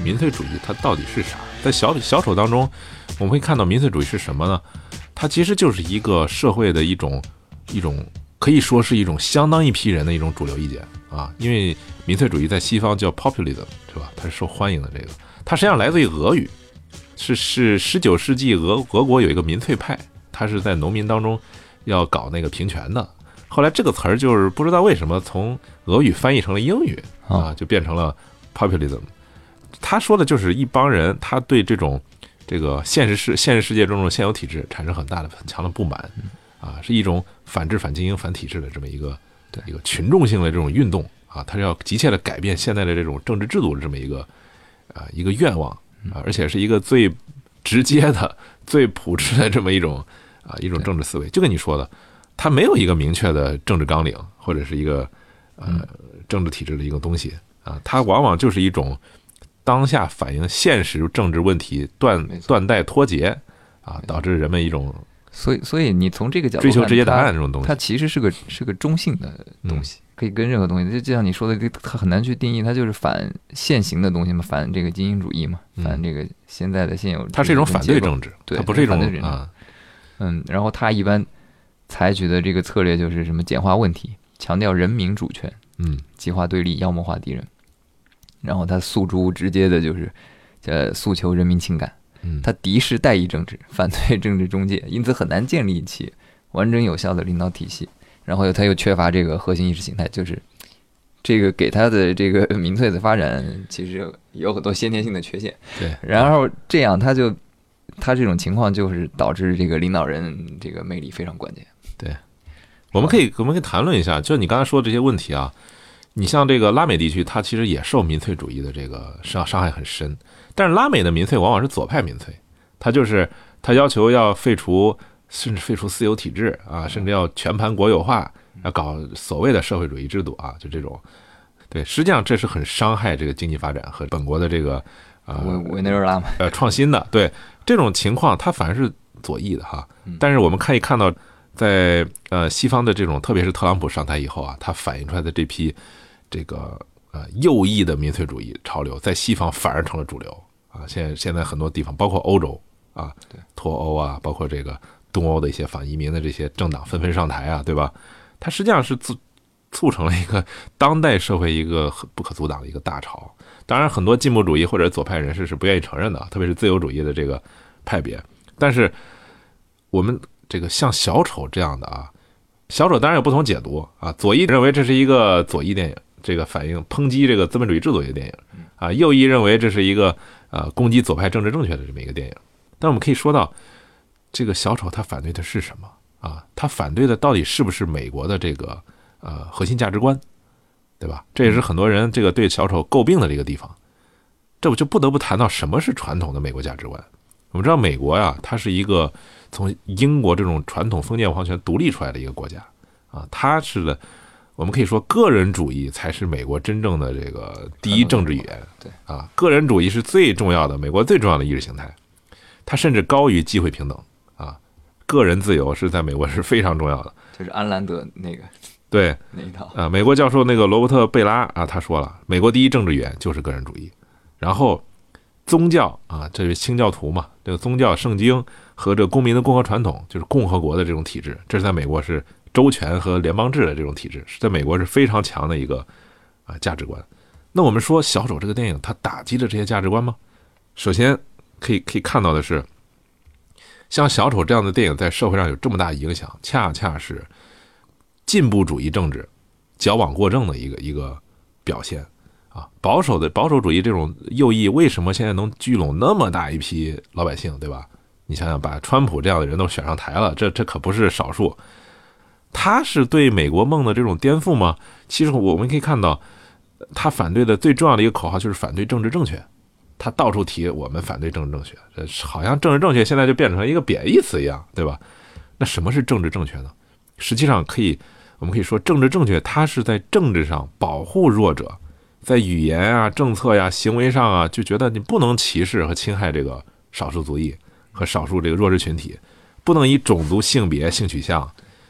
民粹主义它到底是啥？在小丑当中，我们会看到民粹主义是什么呢？它其实就是一个社会的一种可以说是一种相当一批人的一种主流意见啊。因为民粹主义在西方叫 populism 是吧？它是受欢迎的这个，它实际上来自于俄语，是19世纪俄国有一个民粹派，它是在农民当中要搞那个平权的。后来这个词儿就是不知道为什么从俄语翻译成了英语啊，就变成了 populism。他说的就是一帮人，他对这个现实世界中的现有体制产生很强的不满啊，是一种反制、反精英、反体制的这么一个群众性的这种运动啊，他是要急切的改变现在的这种政治制度的这么一个愿望啊，而且是一个最直接的、最朴质的这么一种政治思维。就跟你说的，它没有一个明确的政治纲领或者是一个政治体制的一个东西啊，它往往就是一种当下反映现实政治问题断代脱节啊，导致人们一种所以你从这个角度追求直接答案这种东西， 它其实是个中性的东西，可以跟任何东西，就像你说的，它很难去定义，它就是反现行的东西嘛，反这个精英主义嘛，反这个现在的现有， 它是一种反对政治， 对， 它不是一种反对政治然后它一般采取的这个策略就是什么简化问题，强调人民主权，激化对立，妖魔化敌人，然后他诉诸直接的就是诉求人民情感，他敌视代议政治，反对政治中介，因此很难建立起完整有效的领导体系。然后他又缺乏这个核心意识形态，就是这个给他的这个民粹的发展其实有很多先天性的缺陷。 对， 然后这样他这种情况就是导致这个领导人这个魅力非常关键。 对，我们可以谈论一下，就你刚才说的这些问题啊。你像这个拉美地区，它其实也受民粹主义的这个伤害很深，但是拉美的民粹往往是左派民粹，它要求要甚至废除私有体制啊，甚至要全盘国有化，要搞所谓的社会主义制度啊，就这种。对，实际上这是很伤害这个经济发展和本国的这个委内瑞拉嘛， 创新的。对，这种情况它反而是左翼的哈，但是我们可以看到，在西方的这种，特别是特朗普上台以后啊，他反映出来的这批这个右翼的民粹主义潮流，在西方反而成了主流啊。现在很多地方，包括欧洲啊，脱欧啊，包括这个东欧的一些反移民的这些政党纷纷上台啊，对吧？它实际上是促成了一个当代社会一个不可阻挡的一个大潮。当然，很多进步主义或者左派人士是不愿意承认的，特别是自由主义的这个派别。但是我们这个像小丑这样的啊，小丑当然有不同解读啊。左翼认为这是一个左翼电影，这个反映抨击这个资本主义制度的电影啊；右翼认为这是一个攻击左派政治正确的这么一个电影。但我们可以说到，这个小丑他反对的是什么啊？他反对的到底是不是美国的这个核心价值观，对吧？这也是很多人这个对小丑诟病的这个地方。这就不得不谈到什么是传统的美国价值观。我们知道美国呀，它是一个从英国这种传统封建皇权独立出来的一个国家啊，它是的，我们可以说个人主义才是美国真正的这个第一政治语言。 对啊，个人主义是最重要的，美国最重要的意识形态，它甚至高于机会平等啊，个人自由是在美国是非常重要的。 就是安兰德那个对那一套美国教授那个罗伯特贝拉啊，他说了，美国第一政治语言就是个人主义，然后宗教啊，这是清教徒嘛，这个宗教圣经和这公民的共和传统，就是共和国的这种体制，这是在美国是州权和联邦制的这种体制，是在美国是非常强的一个价值观。那我们说小丑这个电影它打击了这些价值观吗？首先可以看到的是，像小丑这样的电影在社会上有这么大影响，恰恰是进步主义政治矫枉过正的一个表现啊。保守主义这种右翼为什么现在能聚拢那么大一批老百姓，对吧？你想想，把川普这样的人都选上台了，这可不是少数。他是对美国梦的这种颠覆吗？其实我们可以看到，他反对的最重要的一个口号就是反对政治正确。他到处提我们反对政治正确，好像政治正确现在就变成了一个贬义词一样，对吧？那什么是政治正确呢？实际上我们可以说，政治正确它是在政治上保护弱者，在语言啊、政策呀、行为上啊，就觉得你不能歧视和侵害这个少数族裔和少数这个弱势群体，不能以种族、性别、性取向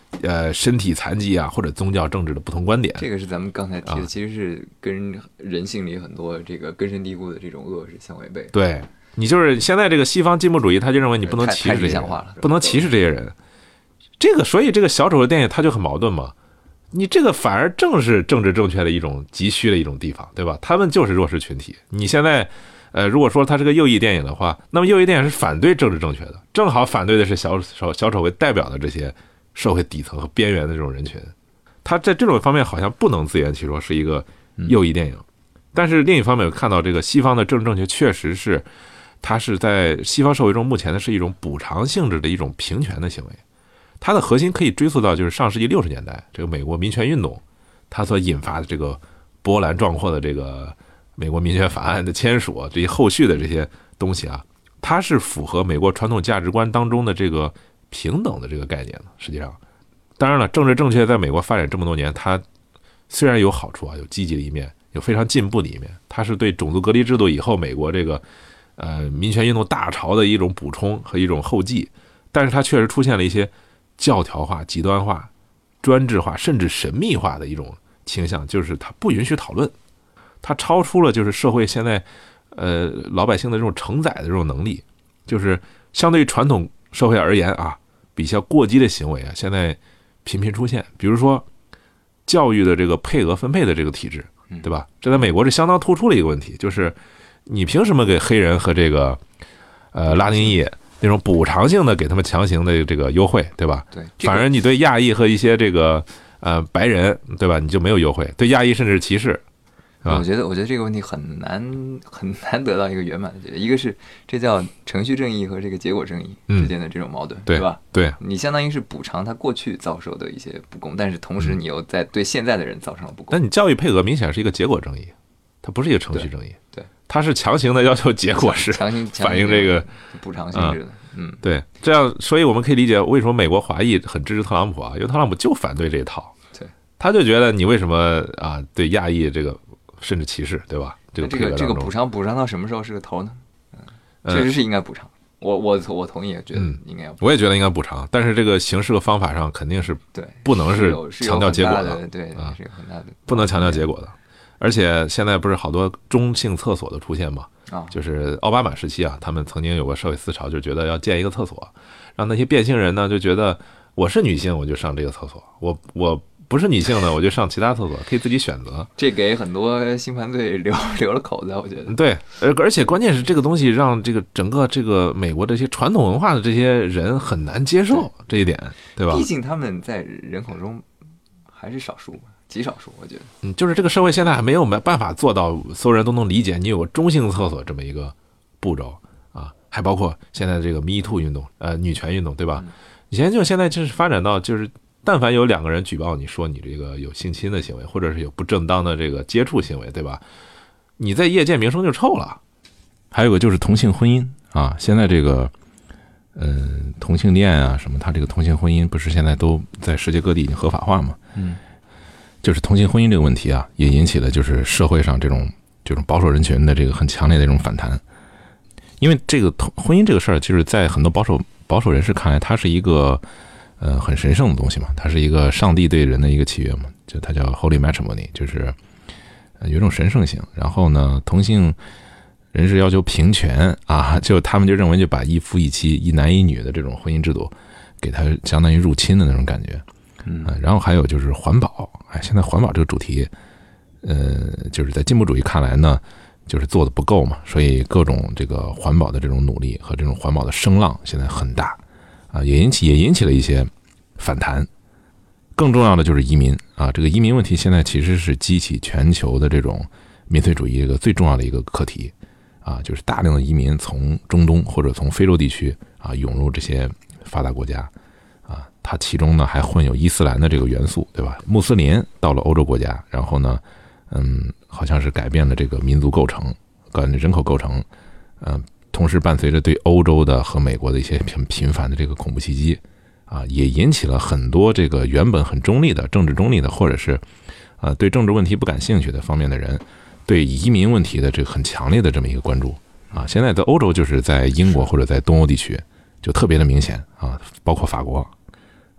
身体残疾啊，或者宗教政治的不同观点。 这个是咱们刚才提的，其实是跟人性里很多这个根深蒂固的这种恶是相违背的。 对，你就是现在这个西方进步主义，他就认为你不能歧视这些人，不能歧视这些人。这个，所以这个小丑的电影它就很矛盾嘛。你这个反而正是政治正确的一种急需的一种地方，对吧？他们就是弱势群体。你现在，如果说它是个右翼电影的话，那么右翼电影是反对政治正确的，正好反对的是小丑为代表的这些社会底层和边缘的这种人群。他在这种方面好像不能自圆其说是一个右翼电影，但是另一方面，我看到这个西方的政治正确确实是，它是在西方社会中目前的是一种补偿性质的一种平权的行为。它的核心可以追溯到就是上世纪60年代这个美国民权运动，它所引发的这个波澜壮阔的这个美国民权法案的签署，这些后续的这些东西啊，它是符合美国传统价值观当中的这个平等的这个概念的。实际上，当然了，政治正确在美国发展这么多年，它虽然有好处啊，有积极的一面，有非常进步的一面，它是对种族隔离制度以后美国这个民权运动大潮的一种补充和一种后继，但是它确实出现了一些教条化、极端化、专制化，甚至神秘化的一种倾向，就是它不允许讨论，它超出了就是社会现在老百姓的这种承载的这种能力，就是相对于传统社会而言啊，比较过激的行为啊，现在频频出现。比如说教育的这个配额分配的这个体制，对吧？这在美国是相当突出的一个问题，就是你凭什么给黑人和这个拉丁裔那种补偿性的给他们强行的这个优惠，对吧？ 对， 反而你对亚裔和一些这个白人，对吧？你就没有优惠，对亚裔甚至是歧视。 我觉得这个问题很难得到一个圆满的解决。一个是这叫程序正义和这个结果正义之间的这种矛盾，对吧？ 对， 你相当于是补偿他过去遭受的一些不公，但是同时你又在对现在的人造成了不公。 但你教育配额明显是一个结果正义，它不是一个程序正义。 对， 它是强行的要求结果是强行反映这个补偿性质的。 对，这样，所以我们可以理解为什么美国华裔很支持特朗普啊，因为特朗普就反对这一套。 对， 他就觉得你为什么啊对亚裔这个甚至歧视，对吧？这个补偿到什么时候是个头呢？确实是应该补偿。我同意，觉得应该要补偿。 我也觉得应该补偿，但是这个形式和方法上肯定是不能是强调结果的， 对啊，是有很大的不能强调结果的。而且现在不是好多中性厕所的出现吗？就是奥巴马时期啊，他们曾经有过社会思潮，就觉得要建一个厕所，让那些变性人呢就觉得我是女性我就上这个厕所，我不是女性呢我就上其他厕所，可以自己选择。 这给很多性犯罪留了口子，我觉得。 对，而且关键是这个东西让这个整个这个美国这些传统文化的这些人很难接受这一点，对吧？ 毕竟他们在人口中还是少数。极少数，我觉得， 就是这个社会现在还没有办法做到所有人都能理解你有个中性厕所这么一个步骤啊，还包括现在这个 Me Too 运动，女权运动，对吧？以前现在就是发展到就是但凡有2个人举报你说你这个有性侵的行为，或者是有不正当的这个接触行为，对吧？你在业界名声就臭了。还有个就是同性婚姻啊，现在这个同性恋啊什么，它这个同性婚姻不是现在都在世界各地已经合法化吗？就是同性婚姻这个问题啊，也引起了就是社会上这种保守人群的这个很强烈的这种反弹。因为这个婚姻这个事儿，就是在很多保守人士看来，它是一个很神圣的东西嘛，它是一个上帝对人的一个契约嘛，就它叫 Holy Matrimony， 就是有一种神圣性。然后呢，同性人士要求平权啊，就他们就认为就把一夫一妻、一男一女的这种婚姻制度，给它相当于入侵的那种感觉。然后还有就是环保，现在环保这个主题，就是在进步主义看来呢，就是做的不够嘛，所以各种这个环保的这种努力和这种环保的声浪现在很大，也引起了一些反弹。更重要的就是移民啊，这个移民问题现在其实是激起全球的这种民粹主义这个最重要的一个课题啊，就是大量的移民从中东或者从非洲地区啊涌入这些发达国家。它其中呢还混有伊斯兰的这个元素，对吧？穆斯林到了欧洲国家，然后呢，好像是改变了这个民族构成，人口构成，同时伴随着对欧洲的和美国的一些很频繁的这个恐怖袭击，啊，也引起了很多这个原本很中立的政治中立的，或者是对政治问题不感兴趣的方面的人，对移民问题的这个很强烈的这么一个关注啊。现在在欧洲，就是在英国或者在东欧地区就特别的明显啊，包括法国。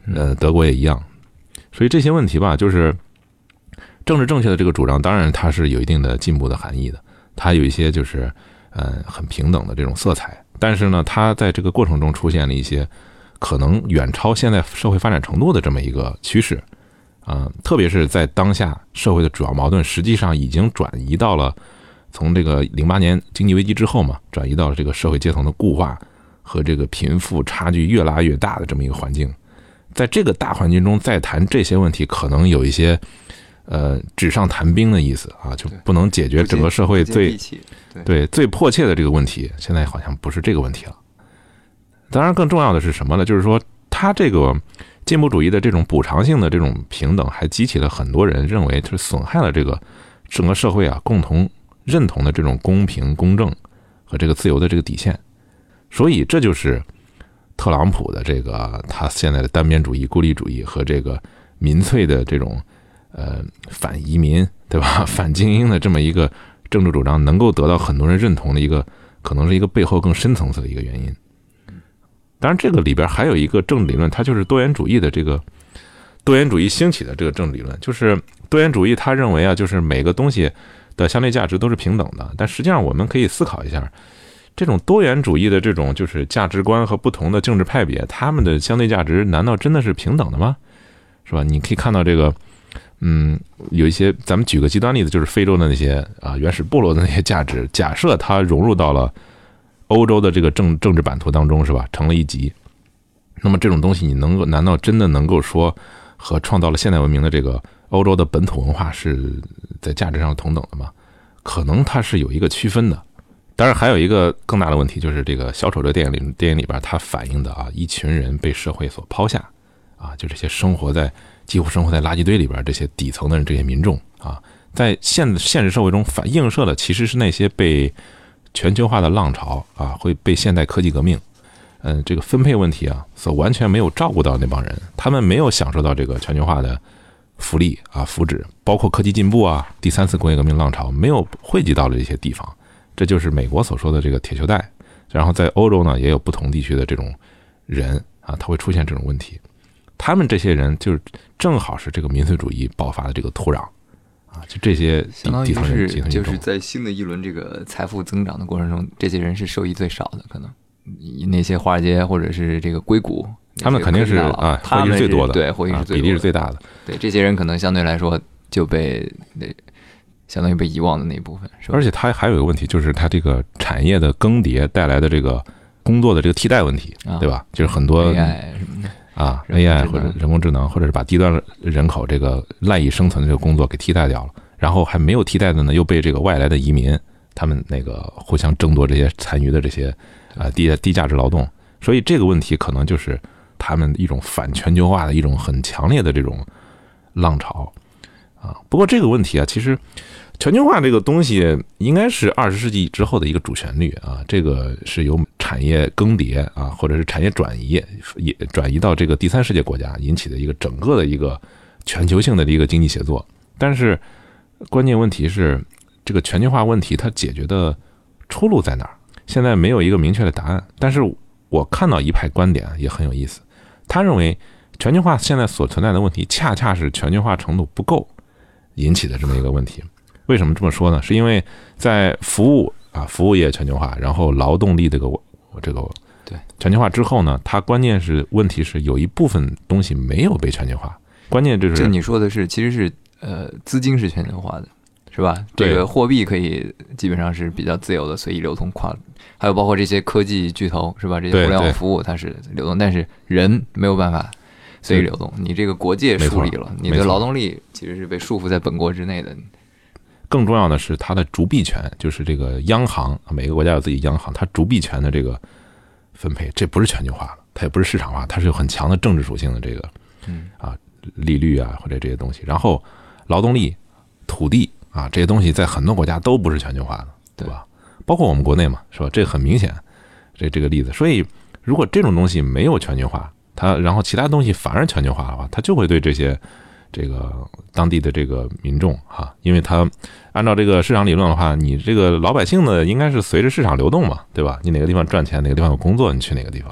德国也一样。所以这些问题吧，就是政治正确的这个主张，当然它是有一定的进步的含义的，它有一些就是很平等的这种色彩，但是呢，它在这个过程中出现了一些可能远超现在社会发展程度的这么一个趋势。特别是在当下社会的主要矛盾实际上已经转移到了从这个08年经济危机之后嘛，转移到了这个社会阶层的固化和这个贫富差距越拉越大的这么一个环境。在这个大环境中再谈这些问题，可能有一些纸上谈兵的意思啊，就不能解决整个社会最迫切的这个问题。现在好像不是这个问题了。当然更重要的是什么呢？就是说他这个进步主义的这种补偿性的这种平等，还激起了很多人认为是损害了这个整个社会啊共同认同的这种公平公正和这个自由的这个底线。所以这就是特朗普的这个他现在的单边主义、孤立主义和这个民粹的这种反移民，对吧？反精英的这么一个政治主张，能够得到很多人认同的一个，可能是一个背后更深层次的一个原因。当然，这个里边还有一个政治理论，它就是多元主义的这个多元主义兴起的这个政治理论，就是多元主义他认为啊，就是每个东西的相对价值都是平等的。但实际上，我们可以思考一下，这种多元主义的这种就是价值观和不同的政治派别，他们的相对价值难道真的是平等的吗？是吧？你可以看到这个，有一些，咱们举个极端例子，就是非洲的那些原始部落的那些价值，假设它融入到了欧洲的这个政治版图当中，是吧？成了一极。那么这种东西，你难道真的能够说和创造了现代文明的这个欧洲的本土文化是在价值上同等的吗？可能它是有一个区分的。当然，还有一个更大的问题，就是这个小丑这电影里边，它反映的一群人被社会所抛下就这些几乎生活在垃圾堆里边这些底层的这些民众在现实社会中映射的其实是那些被全球化的浪潮会被现代科技革命这个分配问题所完全没有照顾到那帮人，他们没有享受到这个全球化的福利福祉，包括科技进步第三次工业革命浪潮没有汇集到了这些地方，这就是美国所说的这个铁锈带。然后在欧洲呢，也有不同地区的这种人他会出现这种问题。他们这些人就是正好是这个民粹主义爆发的这个土壤就这些底层人就是在新的一轮这个财富增长的过程中，这些人是受益最少的，可能那些华尔街或者是这个硅谷， 他们肯定是获益是最多的， 对，获益是最多的， 比例是最大的。 对，这些人可能相对来说就相当于被遗忘的那一部分，是吧？ 而且它还有一个问题，就是它这个产业的更迭带来的这个工作的这个替代问题，对吧？就是很多 AI 什么的 AI 或者人工智能，或者是把低端人口这个赖以生存的这个工作给替代掉了，然后还没有替代的呢，又被这个外来的移民他们那个互相争夺这些残余的这些低价值劳动，所以这个问题可能就是他们一种反全球化的一种很强烈的这种浪潮不过这个问题其实全球化这个东西应该是20世纪之后的一个主旋律这个是由产业更迭或者是产业转移到这个第三世界国家引起的一个整个的一个全球性的一个经济协作。但是关键问题是，这个全球化问题它解决的出路在哪儿？现在没有一个明确的答案。但是我看到一派观点也很有意思，他认为全球化现在所存在的问题，恰恰是全球化程度不够引起的这么一个问题。为什么这么说呢？是因为在服务业全球化，然后劳动力这个对全球化之后呢，它关键是问题是有一部分东西没有被全球化。关键就是这你说的是其实是资金是全球化的，是吧？这个货币可以基本上是比较自由的随意流通，还有包括这些科技巨头，是吧？这些互联网服务它是流动，但是人没有办法随意流动。你这个国界树立了，你的劳动力其实是被束缚在本国之内的。 更重要的是它的逐币权，就是这个央行，每个国家有自己央行，它逐币权的这个分配，这不是全球化了，它也不是市场化，它是有很强的政治属性的这个利率或者这些东西。然后劳动力、土地这些东西在很多国家都不是全球化的，对吧？包括我们国内嘛，是吧？这很明显，这个例子。所以如果这种东西没有全球化，然后其他东西反而全球化的话，它就会对这个当地的这个民众因为他按照这个市场理论的话，你这个老百姓呢应该是随着市场流动嘛，对吧？你哪个地方赚钱，哪个地方有工作，你去哪个地方。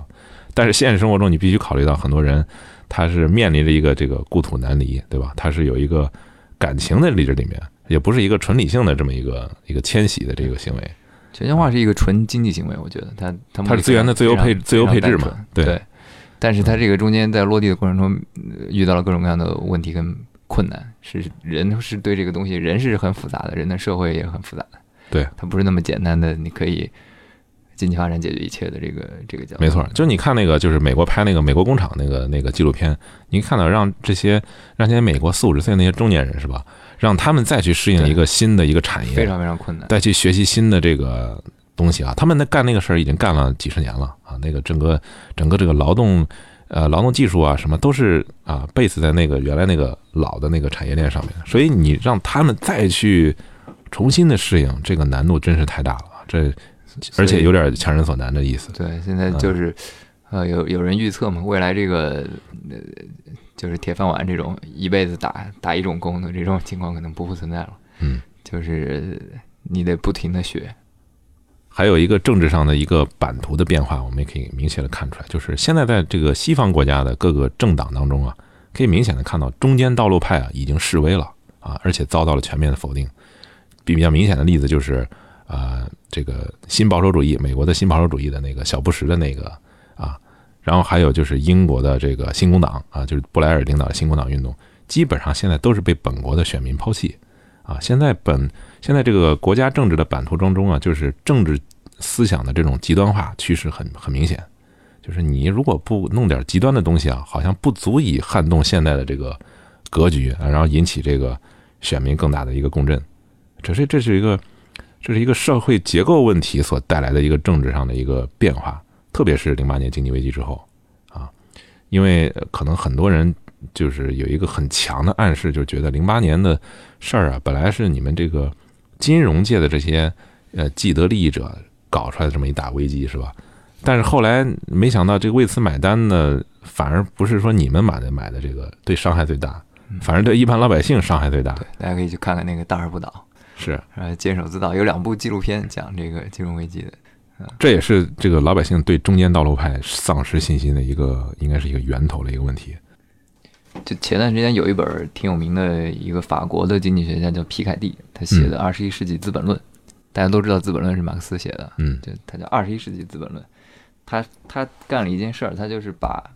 但是现实生活中你必须考虑到很多人他是面临着一个这个故土难离，对吧？他是有一个感情的这里面，也不是一个纯理性的这么一个迁徙的这个行为。 全球化是一个纯经济行为，我觉得它是资源的自由配置嘛， 对。但是它这个中间在落地的过程中遇到了各种各样的问题跟困难，人是对这个东西，人是很复杂的，人的社会也很复杂的， 对， 它不是那么简单的，你可以经济发展解决一切的这个角度。 没错，就你看那个就是美国拍那个美国工厂那个纪录片，你看到让这些美国40-50岁那些中年人是吧，让他们再去适应一个新的一个产业， 非常非常困难， 再去学习新的这个东西啊，他们干那个事儿已经干了几十年了啊，那个整个这个劳动技术啊什么都是啊 base 在那个原来那个老的那个产业链上面，所以你让他们再去重新的适应，这个难度真是太大了，这而且有点强人所难的意思。 对，现在就是有人预测嘛，未来这个就是铁饭碗这种一辈子打一种工的这种情况可能不复存在了。就是你得不停的学。 还有一个政治上的一个版图的变化，我们也可以明显的看出来，就是现在在这个西方国家的各个政党当中啊，可以明显的看到中间道路派啊已经式微了啊，而且遭到了全面的否定。比较明显的例子就是这个新保守主义，美国的新保守主义的那个小布什的那个啊，然后还有就是英国的这个新工党啊，就是布莱尔领导的新工党运动，基本上现在都是被本国的选民抛弃啊。现在这个国家政治的版图当中啊，就是政治思想的这种极端化趋势很明显，就是你如果不弄点极端的东西啊，好像不足以撼动现在的这个格局啊，然后引起这个选民更大的一个共振。这是一个社会结构问题所带来的一个政治上的一个变化，特别是08年经济危机之后啊，因为可能很多人就是有一个很强的暗示，就觉得08年的事儿啊，本来是你们这个金融界的这些既得利益者搞出来的这么一大危机，是吧？但是后来没想到这个为此买单呢，反而不是说你们买的这个对伤害最大，反而对一般老百姓伤害最大。 对，大家可以去看看那个大而不倒。 是， 坚守之道有2部纪录片讲这个金融危机的， 这也是这个老百姓对中间道路派丧失信心的应该是一个源头的一个问题。 就前段时间有一本挺有名的一个法国的经济学家叫皮凯蒂，他写的《21世纪资本论》，大家都知道《资本论》是马克思写的，就他叫《21世纪资本论》，他干了一件事儿，他就是把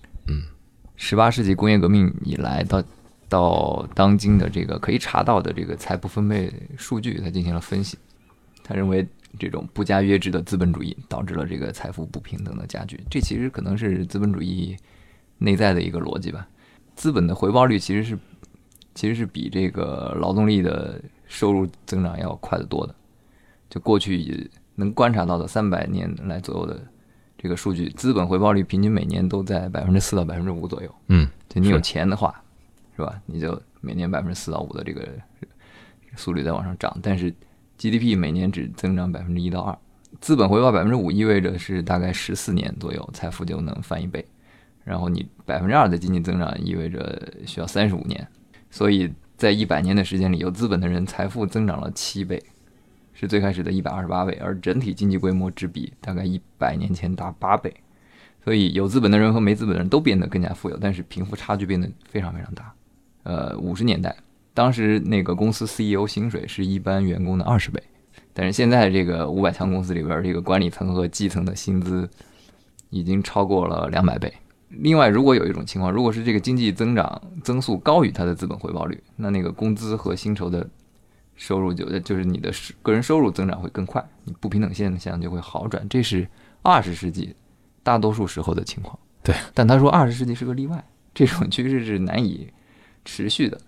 18世纪工业革命以来到当今的这个可以查到的这个财富分配数据，他进行了分析。他认为这种不加约制的资本主义导致了这个财富不平等的加剧，这其实可能是资本主义内在的一个逻辑吧。资本的回报率其实是比这个劳动力的收入增长要快得多的。就过去能观察到的300年来左右的这个数据，资本回报率平均每年都在4%到5%左右。就你有钱的话，是吧？你就每年4%到5%的这个速率在往上涨，但是 GDP 每年只增长1%到2%，资本回报5%意味着是大概14年左右财富就能翻1倍，然后你2%的经济增长意味着需要35年，所以在100年的时间里，有资本的人财富增长了7倍，是最开始的128倍，而整体经济规模只比大概100年前大8倍。所以有资本的人和没资本的人都变得更加富有，但是贫富差距变得非常非常大。50年代，当时那个公司 CEO 薪水是一般员工的20倍，但是现在这个500强公司里边，这个管理层和基层的薪资已经超过了200倍。另外，如果有一种情况，如果是这个经济增速高于它的资本回报率，那个工资和薪酬的收入就是你的个人收入增长会更快，你不平等现象就会好转。这是20世纪大多数时候的情况。 对， 但他说20世纪是个例外，这种趋势是难以持续的。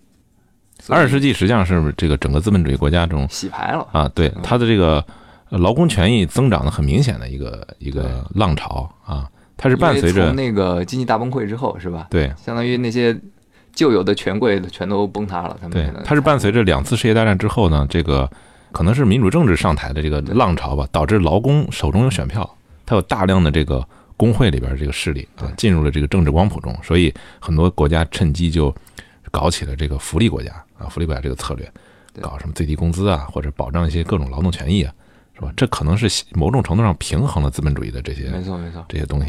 20世纪实际上是这个整个资本主义国家中洗牌了啊，对，它的这个劳工权益增长的很明显的一个浪潮啊，它是伴随着从那个经济大崩溃之后，是吧？ 对， 相当于那些旧有的权贵全都崩塌了。 对，它是伴随着2次世界大战之后呢，这个可能是民主政治上台的这个浪潮吧，导致劳工手中有选票，它有大量的这个工会里边这个势力啊进入了这个政治光谱中，所以很多国家趁机就搞起了这个福利国家这个策略，搞什么最低工资啊，或者保障一些各种劳动权益啊，是吧？这可能是某种程度上平衡了资本主义的这些没错这些东西。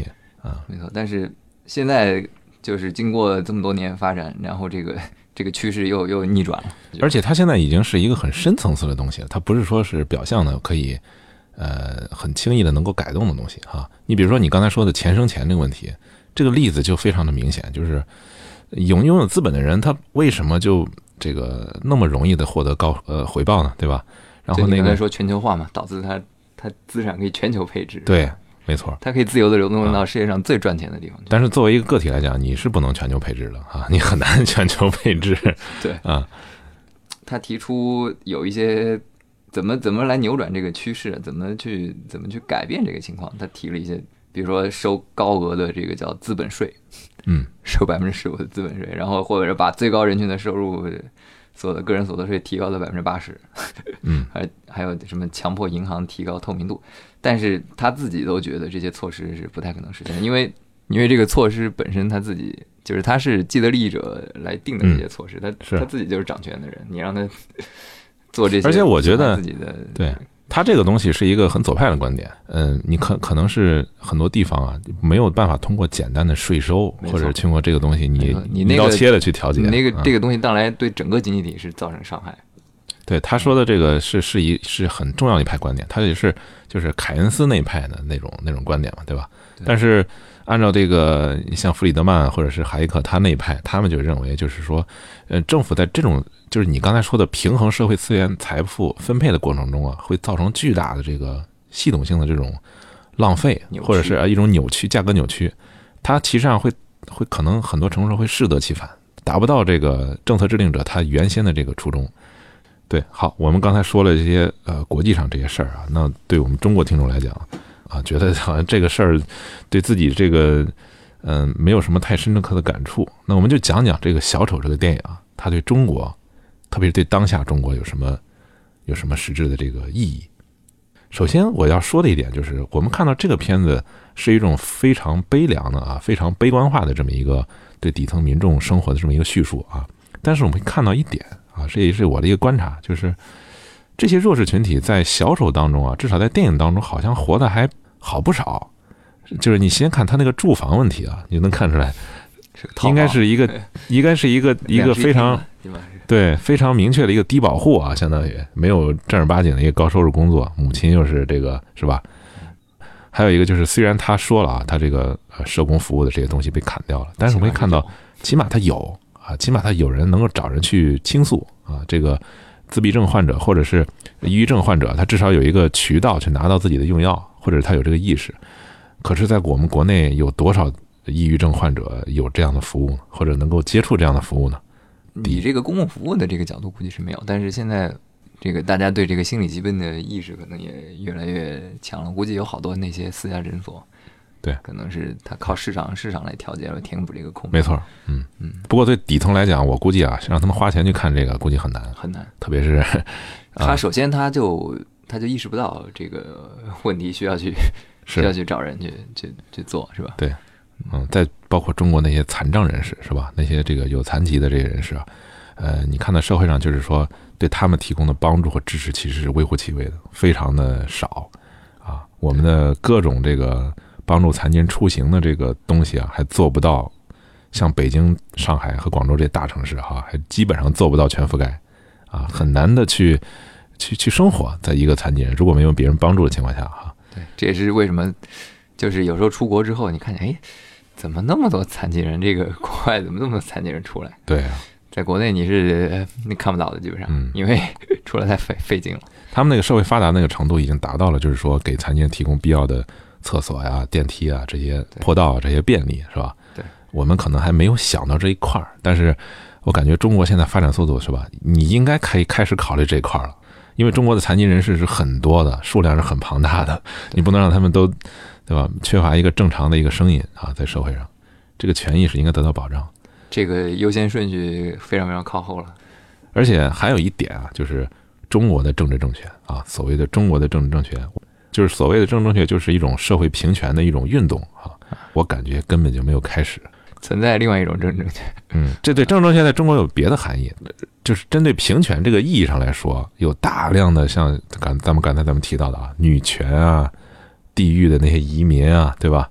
没错。但是现在就是经过这么多年发展，然后这个趋势又逆转了。 而且它现在已经是一个很深层次的东西了，它不是说是表象的可以很轻易的能够改动的东西哈。你比如说你刚才说的钱生钱这个问题，这个例子就非常的明显，就是拥有资本的人，他为什么就这个那么容易的获得高回报呢？对吧？然后你刚才说全球化嘛，导致他资产可以全球配置。 对，没错， 它可以自由的流动到世界上最赚钱的地方。 但是作为一个个体来讲，你是不能全球配置的啊，你很难全球配置。 对啊， 他提出有一些怎么来扭转这个趋势，怎么去改变这个情况。他提了一些，比如说收高额的这个叫资本税，收15%的资本税，然后或者把最高人群的收入所有的个人所得税提高到80%，还有什么强迫银行提高透明度，但是他自己都觉得这些措施是不太可能实现的，因为这个措施本身他自己就是他是既得利益者来定的这些措施，他自己就是掌权的人，你让他做这些， 而且我觉得自己的对。他这个东西是一个很左派的观点，你可能是很多地方啊没有办法通过简单的税收或者通过这个东西你一刀切的去调节， 这个东西当然对整个经济体是造成伤害。 对他说的这个是很重要的一派观点，他也是就是凯恩斯那一派的那种观点嘛，对吧？但是按照这个像弗里德曼或者是海耶克他那一派，他们就认为就是说，政府在这种就是你刚才说的平衡社会资源财富分配的过程中啊，会造成巨大的这个系统性的这种浪费，或者是一种扭曲价格扭曲，它其实上会可能很多程度上会适得其反，达不到这个政策制定者他原先的这个初衷。对，好，我们刚才说了这些国际上这些事儿啊，那对我们中国听众来讲啊，觉得好像这个事儿对自己这个没有什么太深刻的感触，那我们就讲讲这个小丑这个电影啊，它对中国，特别是对当下中国有什么实质的这个意义。首先我要说的一点就是，我们看到这个片子是一种非常悲凉的啊，非常悲观化的这么一个对底层民众生活的这么一个叙述啊，但是我们会看到一点啊，这也是我的一个观察，就是这些弱势群体在小丑当中啊，至少在电影当中好像活得还好不少。就是你先看他那个住房问题啊，你能看出来，应该是一个非常对非常明确的一个低保户啊，相当于没有正儿八经的一个高收入工作，母亲又是这个是吧？还有一个就是，虽然他说了啊，他这个社工服务的这些东西被砍掉了，但是我们可以看到，起码他有啊，起码他有人能够找人去倾诉啊，这个自闭症患者或者是抑郁症患者，他至少有一个渠道去拿到自己的用药，或者他有这个意识。可是，在我们国内有多少抑郁症患者有这样的服务，或者能够接触这样的服务呢？ 以这个公共服务的这个角度，估计是没有。但是现在，这个大家对这个心理疾病的意识可能也越来越强了。估计有好多那些私家诊所， 对， 可能是他靠市场来调节，来填补这个空白。 没错，不过对底层来讲，我估计啊，让他们花钱去看这个，估计很难，特别是他首先他就意识不到这个问题需要去找人去做，是吧？ 对，再包括中国那些残障人士，是吧？那些这个有残疾的这些人士啊，你看到社会上就是说对他们提供的帮助和支持其实是微乎其微的，非常的少啊。我们的各种这个帮助残疾人出行的这个东西啊，还做不到像北京、上海和广州这些大城市哈，还基本上做不到全覆盖啊，很难的去生活在一个残疾人如果没有别人帮助的情况下哈。 对，这也是为什么就是有时候出国之后，你看见哎，怎么那么多残疾人？这个国外怎么那么多残疾人出来？ 对啊， 在国内你看不到的，基本上，因为出来太费劲了。 他们那个社会发达那个程度已经达到了，就是说给残疾人提供必要的厕所呀、电梯啊这些坡道啊这些便利，是吧？ 对， 我们可能还没有想到这一块儿，但是我感觉中国现在发展速度是吧？你应该可以开始考虑这一块了。因为中国的残疾人士是很多的，数量是很庞大的，你不能让他们都，对吧？缺乏一个正常的一个声音啊，在社会上，这个权益是应该得到保障。 这个优先顺序非常非常靠后了。 而且还有一点啊，就是中国的政治正确啊，所谓的中国的政治正确，就是所谓的政治正确，就是一种社会平权的一种运动啊，我感觉根本就没有开始。 存在另外一种政治正确， 这对政治正确在中国有别的含义，就是针对平权这个意义上来说，有大量的像刚才咱们提到的啊，女权啊，地域的那些移民啊，对吧？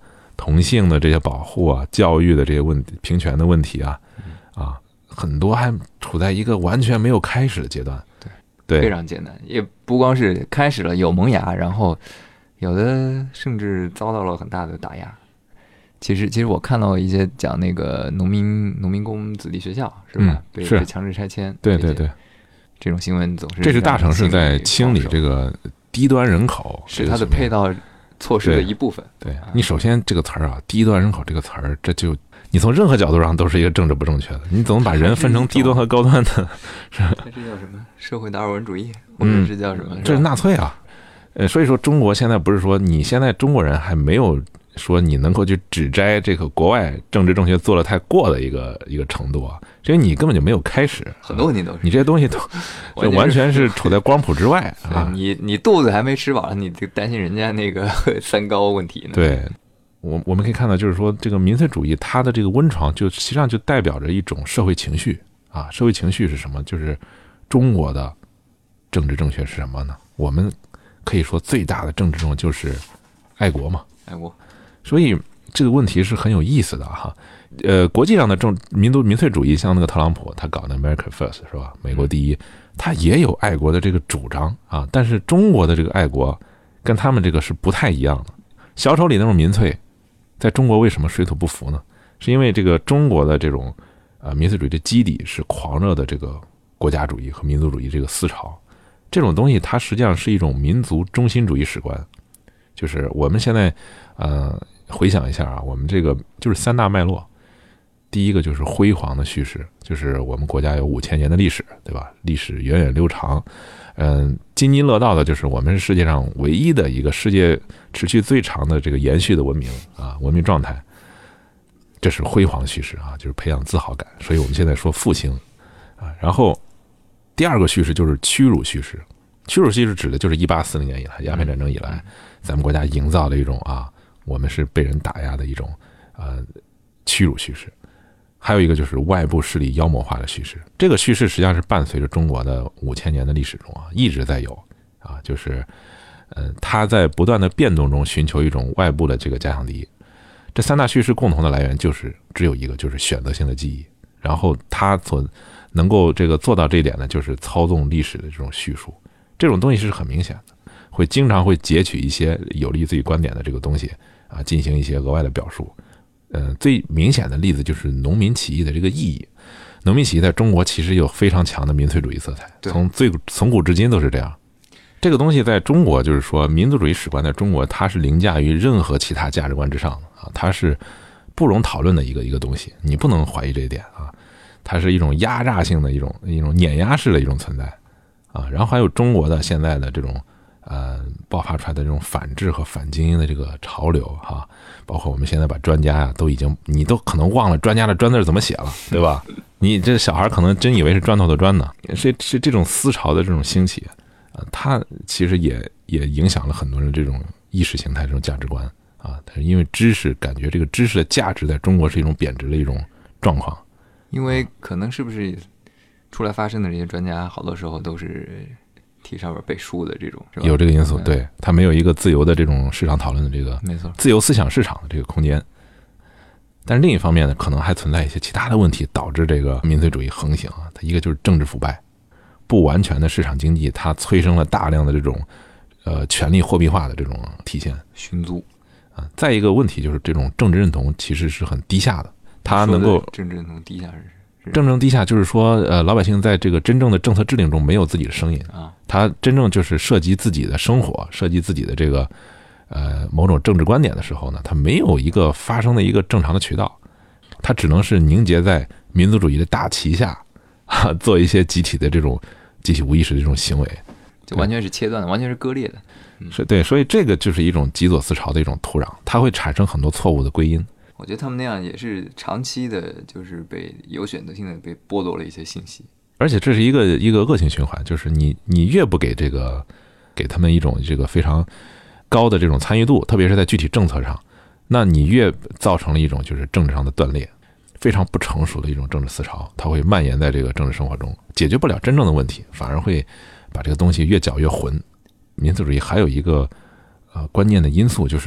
同性的这些保护啊、教育的这些问题、平权的问题啊，很多还处在一个完全没有开始的阶段。对， 非常艰难，也不光是开始了有萌芽，然后有的甚至遭到了很大的打压。其实我看到一些讲那个农民工子弟学校是吧？被强制拆迁。 对， 这种新闻总是。 这是大城市在清理这个低端人口， 是它的配套措施的一部分。 对，你首先这个词儿啊，低端人口这个词儿，这就你从任何角度上都是一个政治不正确的。你怎么把人分成低端和高端的？是这叫什么？社会达尔文主义，或者是叫什么？ 这是纳粹啊。所以说中国现在不是说你现在中国人还没有说你能够去指摘这个国外政治正确做得太过的一个程度啊，这个你根本就没有开始， 很多问题都是你这些东西都完全是处在光谱之外啊。 你肚子还没吃饱，你就担心人家那个三高问题呢？ 对，我们可以看到，就是说这个民粹主义它的这个温床，就实际上就代表着一种社会情绪啊。社会情绪是什么？就是中国的政治正确是什么呢？我们可以说最大的政治正确就是爱国嘛， 爱国。 所以这个问题是很有意思的哈。国际上的民粹主义，像那个特朗普他搞的 America First 是吧？美国第一，他也有爱国的这个主张啊。但是中国的这个爱国跟他们这个是不太一样的。小丑里那种民粹，在中国为什么水土不服呢？是因为这个中国的这种民粹主义的基底是狂热的这个国家主义和民族主义这个思潮。这种东西它实际上是一种民族中心主义史观。就是我们现在回想一下啊，我们这个就是三大脉络。第一个就是辉煌的叙事，就是我们国家有5000年的历史，对吧？历史源远流长，津津乐道的就是我们是世界上唯一的一个世界持续最长的这个延续的文明啊，文明状态。这是辉煌叙事啊，就是培养自豪感。所以我们现在说复兴啊。然后第二个叙事就是屈辱叙事，屈辱叙事指的就是1840年以来，鸦片战争以来，咱们国家营造的一种我们是被人打压的一种屈辱叙事。还有一个就是外部势力妖魔化的叙事，这个叙事实际上是伴随着中国的5000年的历史中一直在有就是它在不断的变动中寻求一种外部的这个假想敌。这三大叙事共同的来源就是只有一个，就是选择性的记忆。然后它所能够这个做到这一点呢，就是操纵历史的这种叙述。这种东西是很明显的，会经常会截取一些有利于自己观点的这个东西进行一些额外的表述。最明显的例子就是农民起义的这个意义。农民起义在中国其实有非常强的民粹主义色彩，从古至今都是这样。这个东西在中国就是说，民族主义史观在中国它是凌驾于任何其他价值观之上的它是不容讨论的一个东西，你不能怀疑这一点它是一种压榨性的一种碾压式的一种存在然后还有中国的现在的这种爆发出来的这种反智和反精英的这个潮流包括我们现在把专家你都可能忘了专家的专字怎么写了，对吧？你这小孩可能真以为是砖头的砖呢。是这种思潮的这种兴起它其实也影响了很多人这种意识形态这种价值观但是因为知识感觉这个知识的价值在中国是一种贬值的一种状况。 因为可能是不是出来发声的这些专家好多时候都是题上面背书的这种，是吧？ 有这个因素，对，它没有一个自由的这种市场讨论的这个没错自由思想市场的这个空间。但是另一方面呢，可能还存在一些其他的问题导致这个民粹主义横行它一个就是政治腐败，不完全的市场经济，它催生了大量的这种权力货币化的这种体现， 寻租再一个问题就是这种政治认同其实是很低下的，它能够政治认同低下政治低下，就是说老百姓在这个真正的政策制定中没有自己的声音他真正就是涉及自己的生活，涉及自己的这个某种政治观点的时候呢，他没有一个发声的一个正常的渠道，他只能是凝结在民族主义的大旗下做一些集体的这种集体无意识的这种行为， 就完全是切断的，完全是割裂的。 是对，所以这个就是一种极左思潮的一种土壤，它会产生很多错误的归因。 我觉得他们那样也是长期的，就是被有选择性的被剥夺了一些信息， 而且这是一个恶性循环，就是你越不给他们一种这个非常高的这种参与度，特别是在具体政策上，那你越造成了一种就是政治上的断裂，非常不成熟的一种政治思潮，它会蔓延在这个政治生活中，解决不了真正的问题，反而会把这个东西越搅越浑。民族主义还有一个关键的因素，就是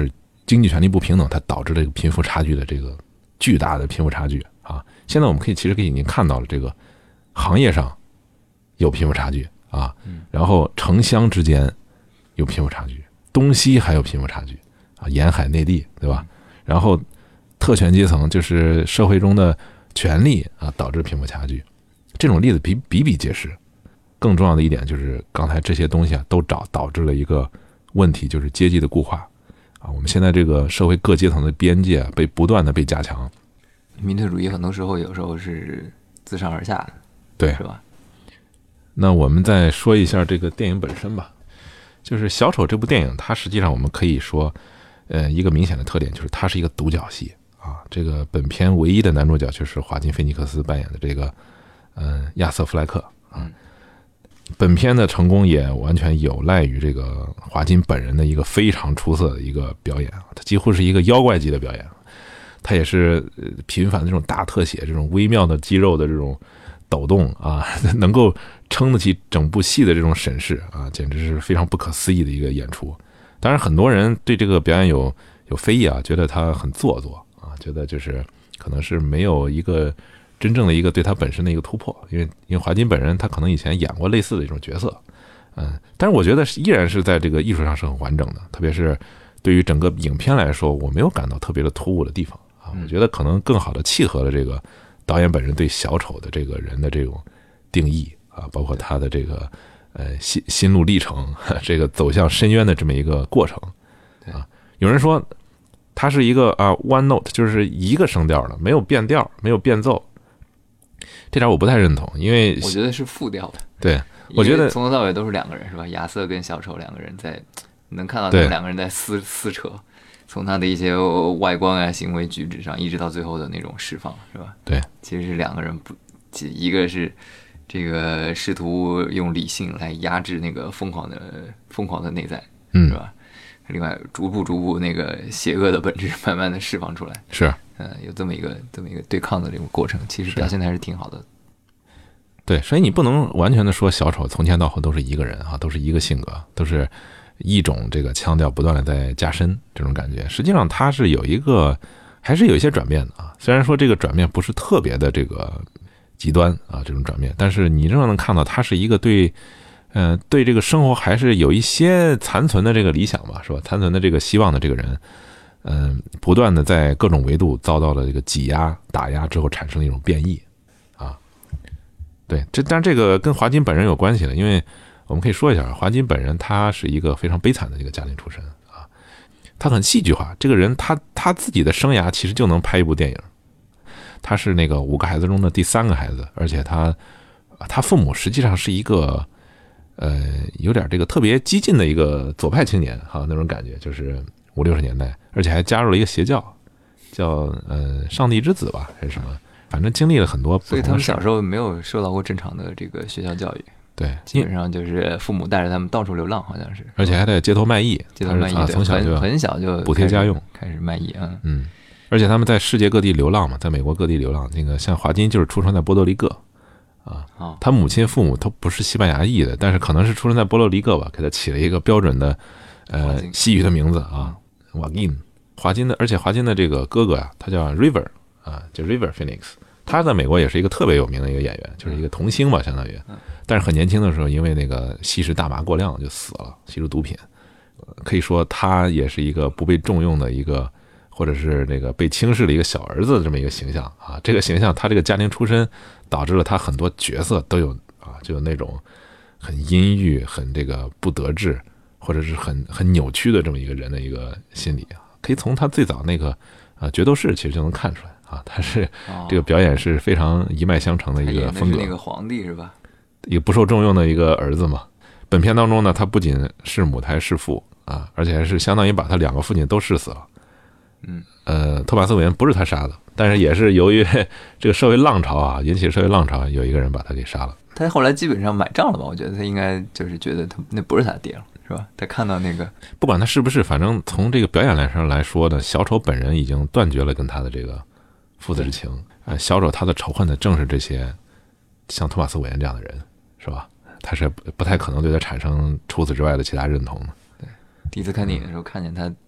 经济权利不平等，它导致这个贫富差距的这个巨大的贫富差距啊。现在我们其实已经看到了这个行业上有贫富差距啊，然后城乡之间有贫富差距，东西还有贫富差距啊，沿海内地，对吧？然后特权阶层就是社会中的权利啊，导致贫富差距，这种例子比比皆是。更重要的一点就是刚才这些东西啊，都导致了一个问题，就是阶级的固化啊。我们现在这个社会各阶层的边界啊，不断的被加强。 民粹主义很多时候有时候是自上而下的， 对， 是吧？ 那我们再说一下这个电影本身吧。就是小丑这部电影，它实际上我们可以说一个明显的特点就是它是一个独角戏啊。这个本片唯一的男主角就是华金菲尼克斯扮演的这个亚瑟弗莱克啊。本片的成功也完全有赖于这个华金本人的一个非常出色的一个表演，他几乎是一个妖怪级的表演。他也是频繁的这种大特写，这种微妙的肌肉的这种抖动啊，能够撑得起整部戏的这种审视啊，简直是非常不可思议的一个演出。当然，很多人对这个表演有非议啊，觉得他很做作啊，觉得就是可能是没有一个真正的一个对他本身的一个突破，因为华金本人他可能以前演过类似的一种角色，但是我觉得依然是在这个艺术上是很完整的，特别是对于整个影片来说，我没有感到特别的突兀的地方啊，我觉得可能更好的契合了这个导演本人对小丑的这个人的这种定义啊，包括他的这个心路历程，这个走向深渊的这么一个过程啊。有人说他是一个one note， 就是一个声调的，没有变调，没有变奏。这点我不太认同，因为我觉得是复调的。 对，我觉得从头到尾都是两个人，是吧？亚瑟跟小丑两个人在，能看到他们两个人在撕扯，从他的一些外观啊、行为举止上，一直到最后的那种释放，是吧？ 对， 其实是两个人一个是这个试图用理性来压制那个疯狂的内在，是吧？另外，逐步那个邪恶的本质慢慢的释放出来， 是， 有这么一个对抗的这种过程，其实表现的还是挺好的。 对，所以你不能完全的说小丑从前到后都是一个人啊，都是一个性格，都是一种这个腔调不断的在加深这种感觉。实际上他是还是有一些转变的啊，虽然说这个转变不是特别的这个极端啊，这种转变，但是你仍然能看到他是一个对这个生活还是有一些残存的这个理想吧，是吧？残存的这个希望的这个人，不断的在各种维度遭到了这个挤压、打压之后产生的一种变异啊。对，当然这个跟华金本人有关系了，因为我们可以说一下，华金本人他是一个非常悲惨的这个家庭出身啊，他很戏剧化，这个人他自己的生涯其实就能拍一部电影。他是那个5个孩子中的第3个孩子，而且他父母实际上是一个有点这个特别激进的一个左派青年哈，那种感觉，就是50、60年代，而且还加入了一个邪教，叫上帝之子吧还是什么，反正经历了很多不同的事。 所以他们小时候没有受到过正常的这个学校教育， 对， 基本上就是父母带着他们到处流浪，好像是， 而且还在街头卖艺，从小就很小就补贴家用， 开始卖艺啊， 而且他们在世界各地流浪嘛，在美国各地流浪。那个像华金就是出生在波多黎各啊，他父母都不是西班牙裔的，但是可能是出生在波多黎各吧，给他起了一个标准的西语的名字啊，瓦金。华金的，而且华金的这个哥哥啊，他叫 River 啊，叫 River Phoenix。他在美国也是一个特别有名的一个演员，就是一个童星吧，相当于。但是很年轻的时候，因为那个吸食大麻过量就死了，吸入毒品。可以说他也是一个不被重用的一个，或者是那个被轻视的一个小儿子的这么一个形象啊。这个形象，他这个家庭出身导致了他很多角色都有就有那种很阴郁、很这个不得志，或者是很扭曲的这么一个人的一个心理啊。可以从他最早那个决斗士其实就能看出来啊，他是这个表演是非常一脉相承的一个风格。 那个皇帝是吧？ 一个不受重用的一个儿子嘛。本片当中呢，他不仅弑母，他还弑父啊，而且还是相当于把他2个父亲都弑死了。托马斯·韦恩不是他杀的，但是也是由于这个社会浪潮啊，引起社会浪潮，有一个人把他给杀了。 他后来基本上买账了吧？我觉得他应该就是觉得他那不是他爹了，是吧？他看到那个， 不管他是不是，反正从这个表演上来说呢，小丑本人已经断绝了跟他的这个父子之情。小丑他的仇恨的正是这些像托马斯·韦恩这样的人，是吧？他是不太可能对他产生除此之外的其他认同的。 对，第一次看电影的时候看见他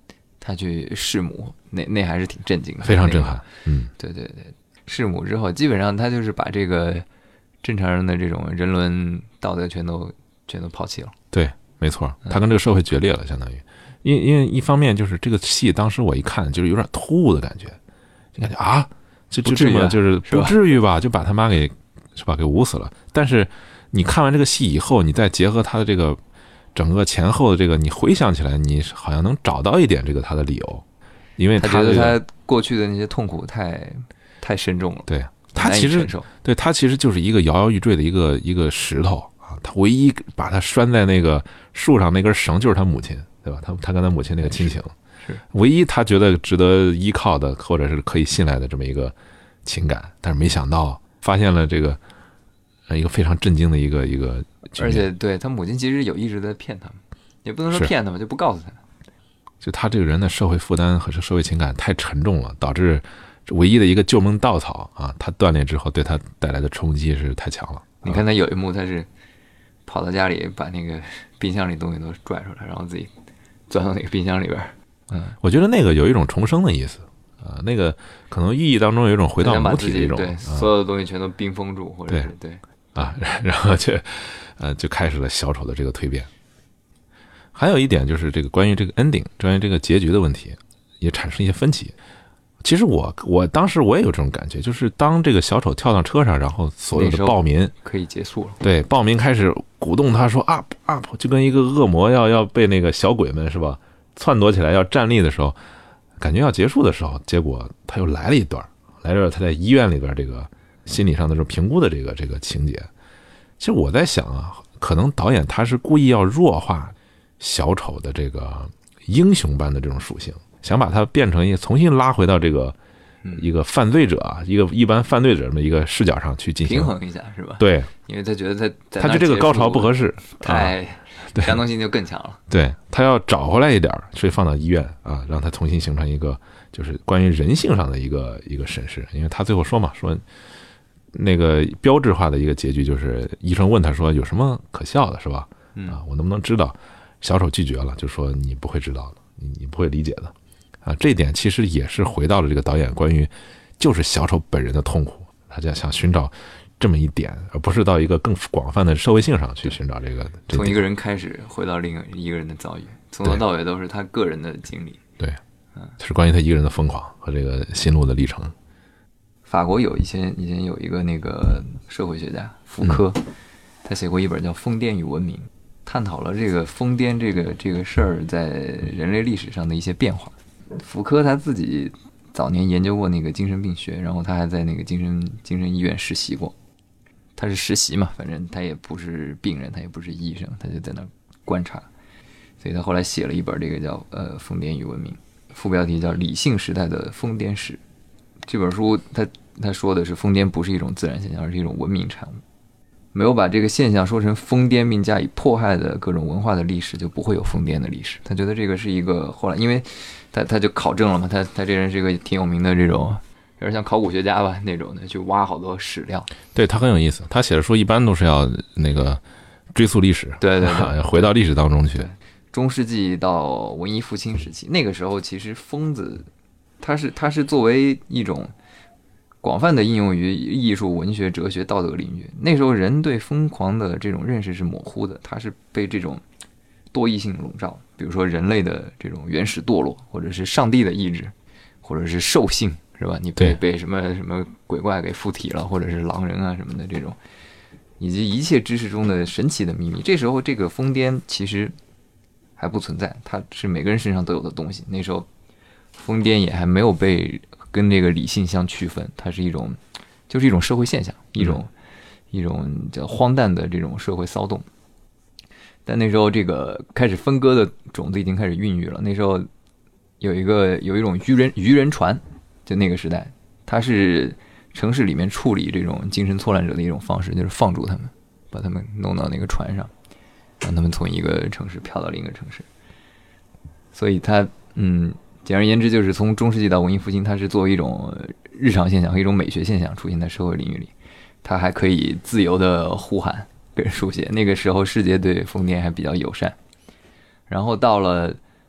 他去弑母，那还是挺震惊的， 非常震撼。 对对对，弑母之后，基本上他就是把这个正常人的这种人伦道德全都抛弃了。 对，没错，他跟这个社会决裂了，相当于。因为一方面就是这个戏，当时我一看就是有点突兀的感觉，就感觉啊，就这么就是不至于吧，就把他妈给是吧给捂死了。但是你看完这个戏以后，你再结合他的这个整个前后的这个，你回想起来，你好像能找到一点这个他的理由，因为他觉得他过去的那些痛苦太深重了。 对，他其实就是一个摇摇欲坠的一个石头啊，他唯一把他拴在那个树上那根绳就是他母亲。对吧？他跟他母亲那个亲情， 是唯一他觉得值得依靠的，或者是可以信赖的这么一个情感。但是没想到发现了这个一个非常震惊的一个而且对他母亲其实有意识在骗他们，也不能说骗他们，就不告诉他。 就他这个人的社会负担和社会情感太沉重了，导致唯一的一个救命稻草啊，他断裂之后对他带来的冲击是太强了。 你看他有一幕，他是跑到家里把那个冰箱里东西都拽出来，然后自己钻到那个冰箱里边。 我觉得那个有一种重生的意思啊，那个可能寓意当中有一种回到母体的一种， 对，所有的东西全都冰封住，或者是对啊，然后就开始了小丑的这个蜕变。还有一点就是这个关于这个 ending， 关于这个结局的问题，也产生一些分歧。其实我当时我也有这种感觉，就是当这个小丑跳到车上，然后所有的暴民可以结束了， 对，暴民开始鼓动他说 up up， 就跟一个恶魔要被那个小鬼们是吧撺掇起来要站立的时候，感觉要结束的时候，结果他又来了一段，来了他在医院里边这个心理上的这种评估的这个情节。其实我在想啊，可能导演他是故意要弱化小丑的这个英雄般的这种属性，想把它变成重新拉回到这个一个犯罪者啊，一个一般犯罪者的一个视角上去进行平衡一下，是吧？ 对， 因为他觉得他就这个高潮不合适， 相动性就更强了。 对，他要找回来一点，所以放到医院啊，让他重新形成一个就是关于人性上的一个审视。因为他最后说那个标志化的一个结局就是医生问他说有什么可笑的，是吧？啊，我能不能知道？小丑拒绝了，就说你不会知道的，你不会理解的。啊，这一点其实也是回到了这个导演关于就是小丑本人的痛苦，他就想寻找这么一点，而不是到一个更广泛的社会性上去寻找这个。 从一个人开始，回到另一个人的遭遇，从头到尾都是他个人的经历。 对，是关于他一个人的疯狂和这个心路的历程。 法国以前有一个那个社会学家福柯，他写过一本叫《疯癫与文明》，探讨了这个疯癫这个事儿在人类历史上的一些变化。福柯他自己早年研究过那个精神病学，然后他还在那个精神医院实习过。他是实习嘛，反正他也不是病人，他也不是医生，他就在那观察。所以他后来写了一本这个叫《疯癫与文明》，副标题叫《理性时代的疯癫史》。这本书他说的是疯癫不是一种自然现象，而是一种文明产物。没有把这个现象说成疯癫并加以迫害的各种文化的历史，就不会有疯癫的历史。他觉得这个是一个后来，因为他就考证了嘛，他这人是一个挺有名的这种，有点像考古学家吧那种的，去挖好多史料。 对，他很有意思，他写的书一般都是要那个追溯历史， 对， 回到历史当中去。 中世纪到文艺复兴时期，那个时候其实疯子，他是作为一种广泛的应用于艺术、文学、哲学、道德领域。那时候人对疯狂的这种认识是模糊的，它是被这种多义性笼罩。比如说人类的这种原始堕落，或者是上帝的意志，或者是兽性，是吧？你被什么鬼怪给附体了，或者是狼人啊什么的这种，以及一切知识中的神奇的秘密。这时候这个疯癫其实还不存在，它是每个人身上都有的东西。那时候疯癫也还没有被跟这个理性相区分，它是一种社会现象，一种叫荒诞的这种社会骚动。但那时候这个开始分割的种子已经开始孕育了。那时候有一种渔人船，就那个时代，它是城市里面处理这种精神错乱者的一种方式，就是放逐他们，把他们弄到那个船上，让他们从一个城市飘到另一个城市。所以它简而言之，就是从中世纪到文艺复兴，它是作为一种日常现象和一种美学现象出现在社会领域里。它还可以自由的呼喊跟书写。那个时候世界对疯癫还比较友善。然后到了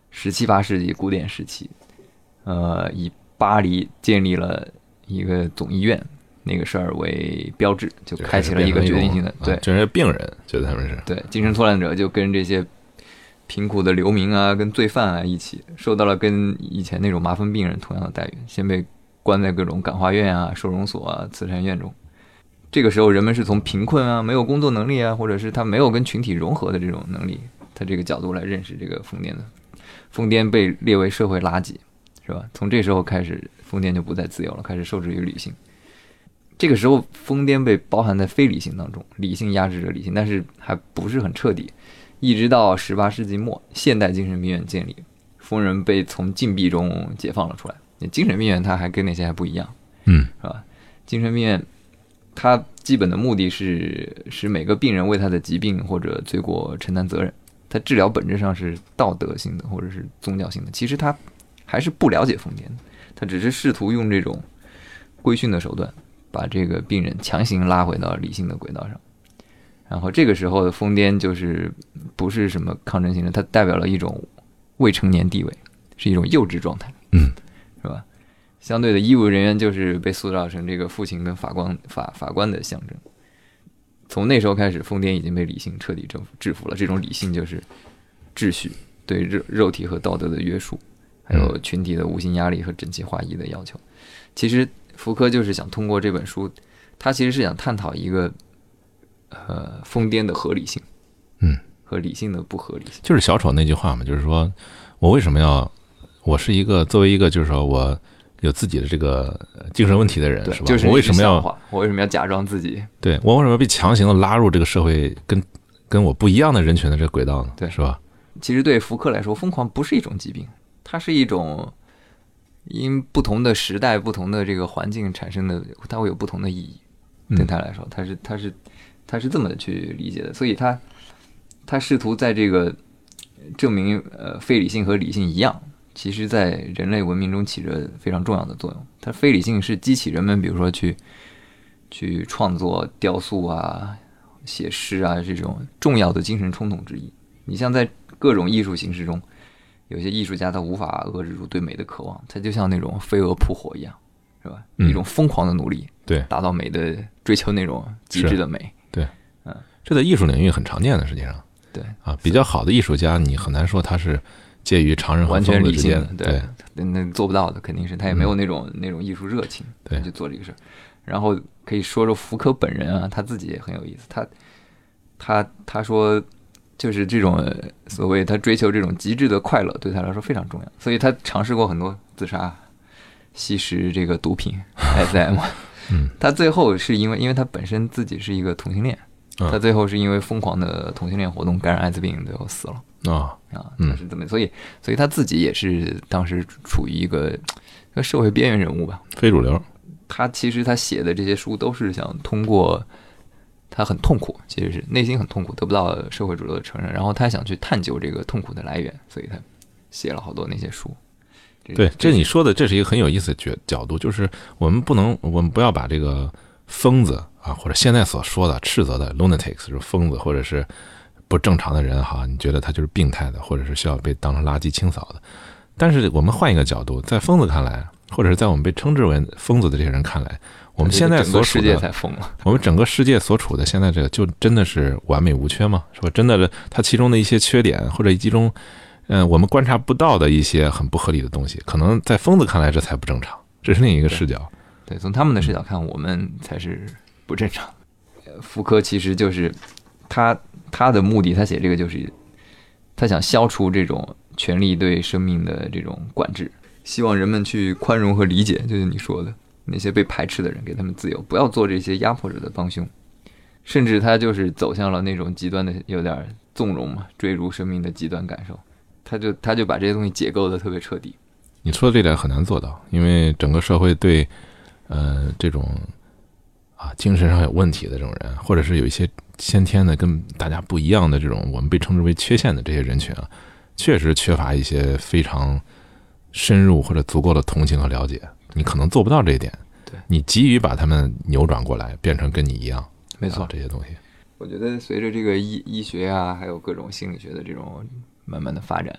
17、18世纪古典时期，以巴黎建立了一个总医院那个事儿为标志，就开启了一个决定性的，对， 这些病人觉得他们是对精神错乱者就跟这些贫苦的流民啊，跟罪犯啊一起受到了跟以前那种麻风病人同样的待遇，先被关在各种感化院啊、收容所啊、慈善院中。这个时候人们是从贫困啊、没有工作能力啊，或者是他没有跟群体融合的这种能力，他这个角度来认识这个疯癫的。疯癫被列为社会垃圾，是吧？从这时候开始，疯癫就不再自由了，开始受制于理性。这个时候，疯癫被包含在非理性当中，理性压制着理性，但是还不是很彻底。一直到18世纪末，现代精神病院建立，疯人被从禁闭中解放了出来。精神病院它还跟那些还不一样，是吧？精神病院它基本的目的是使每个病人为他的疾病或者罪过承担责任。它治疗本质上是道德性的或者是宗教性的，其实他还是不了解疯癫的，他只是试图用这种规训的手段把这个病人强行拉回到理性的轨道上。然后这个时候的疯癫就是不是什么抗争性的，它代表了一种未成年地位，是一种幼稚状态，是吧？相对的，医务人员就是被塑造成这个父亲跟法官的象征。从那时候开始，疯癫已经被理性彻底制服了。这种理性就是秩序，对肉体和道德的约束，还有群体的无形压力和整齐划一的要求。其实福柯就是想通过这本书，他其实是想探讨一个疯癫的合理性，和理性的不合理性。 就是小丑那句话嘛，就是说我为什么要，我是一个作为一个就是说我有自己的这个精神问题的人，是吧？ 就是我为什么要假装自己？ 对，我为什么要被强行的拉入这个社会跟我不一样的人群的这个轨道呢？ 对， 是吧？ 其实对福柯来说，疯狂不是一种疾病，它是一种因不同的时代、不同的这个环境产生的，它会有不同的意义。对他来说，他是这么去理解的，所以他试图在这个证明非理性和理性一样。其实在人类文明中起着非常重要的作用。它非理性是激起人们比如说去创作雕塑啊、写诗啊这种重要的精神冲动之一。你像在各种艺术形式中，有些艺术家他无法遏制住对美的渴望，他就像那种飞蛾扑火一样，是吧？一种疯狂的努力， 对， 达到美的追求那种极致的美。 对，这在艺术领域很常见的，实际上， 对啊，比较好的艺术家，你很难说他是介于常人和完全理性的， 对， 那做不到的，肯定是他也没有那种艺术热情， 对， 去做这个事儿。然后可以说福柯本人啊，他自己也很有意思，他说，就是这种所谓他追求这种极致的快乐，对他来说非常重要，所以他尝试过很多自杀、吸食这个毒品 SM。他最后是因为他本身自己是一个同性恋，他最后是因为疯狂的同性恋活动感染艾滋病，最后死了。他是这么，所以他自己也是当时处于一个社会边缘人物吧， 非主流。 他其实他写的这些书都是想通过，他很痛苦，其实是内心很痛苦，得不到社会主流的承认，然后他想去探究这个痛苦的来源，所以他写了好多那些书。 对，这你说的这是一个很有意思的角度，就是我们不要把这个疯子啊，或者现在所说的斥责的 lunatics 是疯子，或者是不正常的人哈，你觉得他就是病态的，或者是需要被当成垃圾清扫的。但是我们换一个角度，在疯子看来，或者是在我们被称之为疯子的这些人看来，我们现在所处的世界才疯了， 我们整个世界所处的现在这个就真的是完美无缺吗？说真的，它其中的一些缺点或者其中我们观察不到的一些很不合理的东西，可能在疯子看来这才不正常，这是另一个视角。 对，从他们的视角看，我们才是不正常。福柯其实就是他的目的，他写这个就是他想消除这种权力对生命的这种管制，希望人们去宽容和理解，就是你说的那些被排斥的人，给他们自由，不要做这些压迫者的帮凶。甚至他就是走向了那种极端的，有点纵容嘛，追逐生命的极端感受。他就把这些东西解构的特别彻底。 你说的这点很难做到，因为整个社会对这种精神上有问题的这种人，或者是有一些先天的跟大家不一样的这种我们被称之为缺陷的这些人群啊，确实缺乏一些非常深入或者足够的同情和了解，你可能做不到这一点。 对， 你急于把他们扭转过来，变成跟你一样， 没错， 这些东西。 我觉得随着这个医学啊，还有各种心理学的这种慢慢的发展，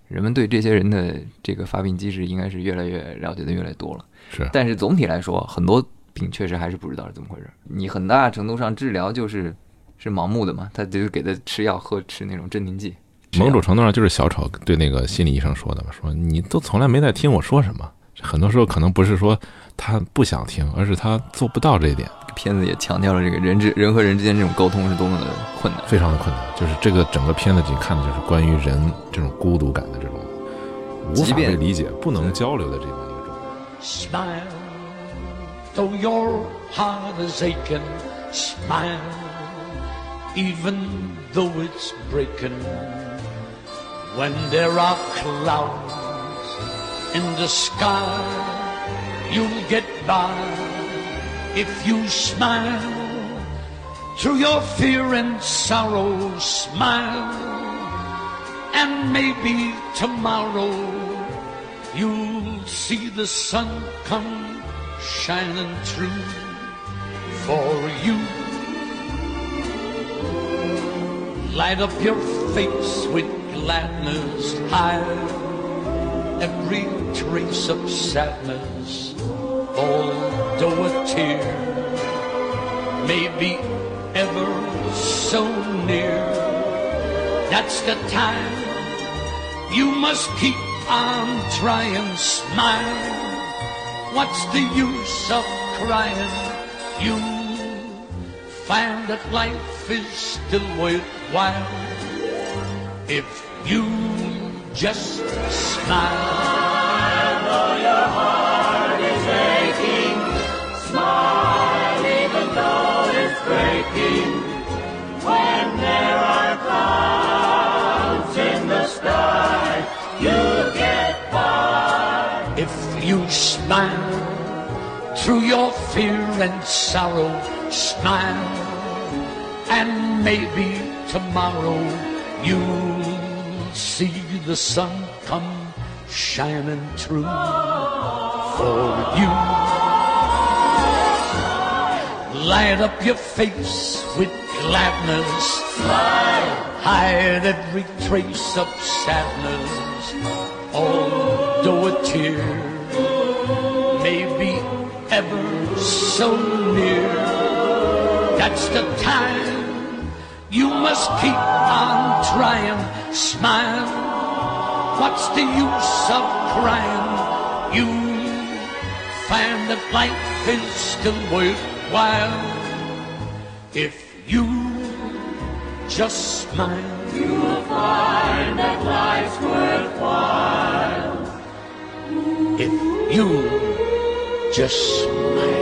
人们对这些人的这个发病机制应该是越来越了解的越来越多了。 是， 但是总体来说，很多病确实还是不知道是怎么回事。你很大程度上治疗是盲目的嘛，他就是给他吃药吃那种镇定剂。 某种程度上就是小丑对那个心理医生说的嘛，说你都从来没在听我说什么。很多时候可能不是说他不想听，而是他做不到这一点。 片子也强调了这个人和人之间这种沟通是多么的困难， 非常的困难。就是这个整个片子你看的就是关于人这种孤独感的这种无法被理解、不能交流的这么一个状态。 Smile, though your heart is aching. Smile, even though it's breaking. When there are clouds in the sky, you'll get by if you smile. Through your fear and sorrow, smile, and maybe tomorrow you'll see the sun come shining through for you. Light up your face with gladness, hide every trace of sadness, although a tear may be ever so near. That's the time you must keep on trying. Smile, what's the use of crying? You find that life is still worthwhile if you just smile. Smile though your heart is aching. Smile even though it's breaking. When there are clouds in the sky, you'll get by. If you smile through your fear and sorrow, smile, and maybe tomorrow you'll see the sun come shining through for you. Light up your face with gladness, Smile, hide every trace of sadness, although a tear may be ever so near. That's the time you must keep on trying. Smile, what's the use of crying? You find that life is still worthwhile if you just smile. you'll find that life's worthwhile If you just smile.